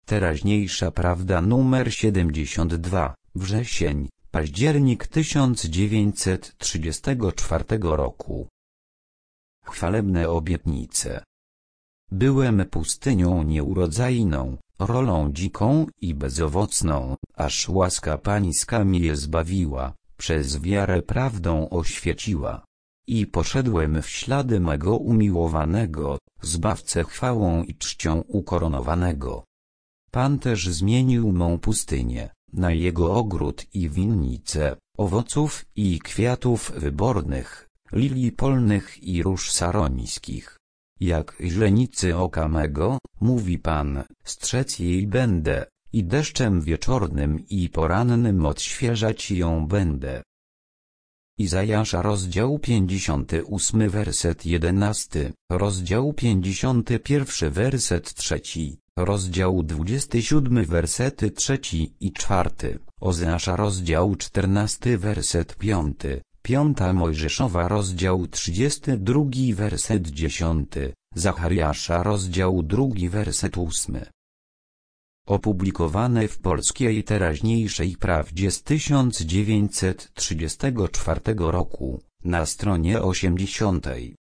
Teraźniejsza prawda numer 72, wrzesień, październik 1934 roku. Chwalebne obietnice. Byłem pustynią nieurodzajną, rolą dziką i bezowocną, aż łaska Pańska mnie zbawiła, przez wiarę prawdą oświeciła. I poszedłem w ślady mego umiłowanego, Zbawcę chwałą i czcią ukoronowanego. Pan też zmienił mą pustynię na Jego ogród i winnice, owoców i kwiatów wybornych, lilii polnych i róż sarońskich. Jak źrenicy oka mego, mówi Pan, strzec jej będę, i deszczem wieczornym i porannym odświeżać ją będę. Izajasza rozdział 58 werset 11, rozdział 51 werset 3, rozdział 27 wersety 3 i 4, Ozeasza rozdział 14 werset 5, Piąta Mojżeszowa rozdział 32 werset 10, Zachariasza rozdział 2 werset 8. Opublikowane w Polskiej Teraźniejszej Prawdzie z 1934 roku, na stronie 80.